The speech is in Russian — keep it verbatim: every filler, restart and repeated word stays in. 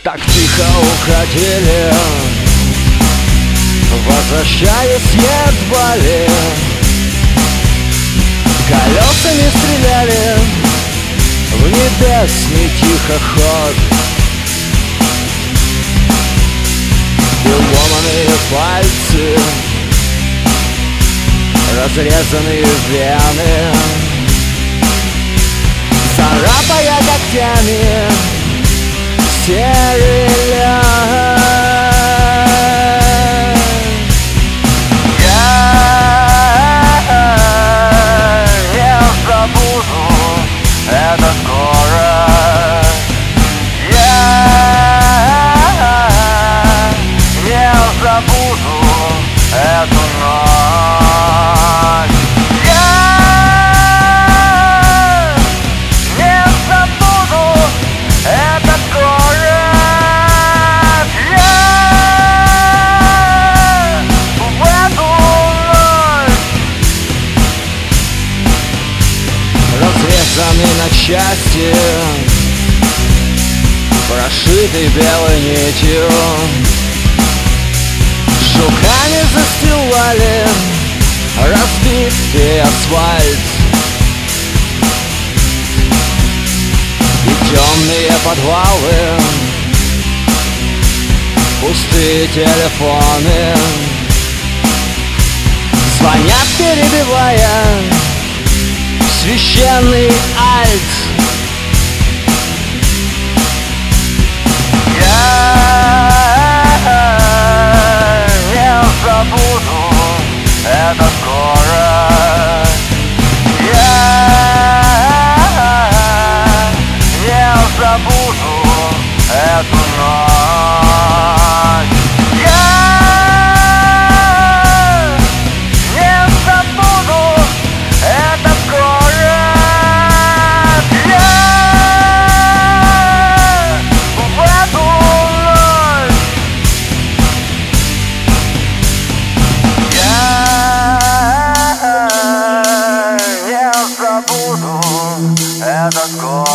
так тихо уходили, возвращаясь едва ли, колесами стреляли в небесный тихоход. И ломаные пальцы, разрезанные вены, царапая когтями серый лед. Я не забуду этот город, я не забуду эту ночь, я не забуду этот город, я в эту ночь. Разрезанный на части, прошитый белой нитью, жуками застилали разбитый асфальт. И темные подвалы, пустые телефоны звонят, перебивая священный альт. Я не забуду этот город, я не забуду эту ночь, я не забуду этот город, я в эту ночь. Я не забуду этот город.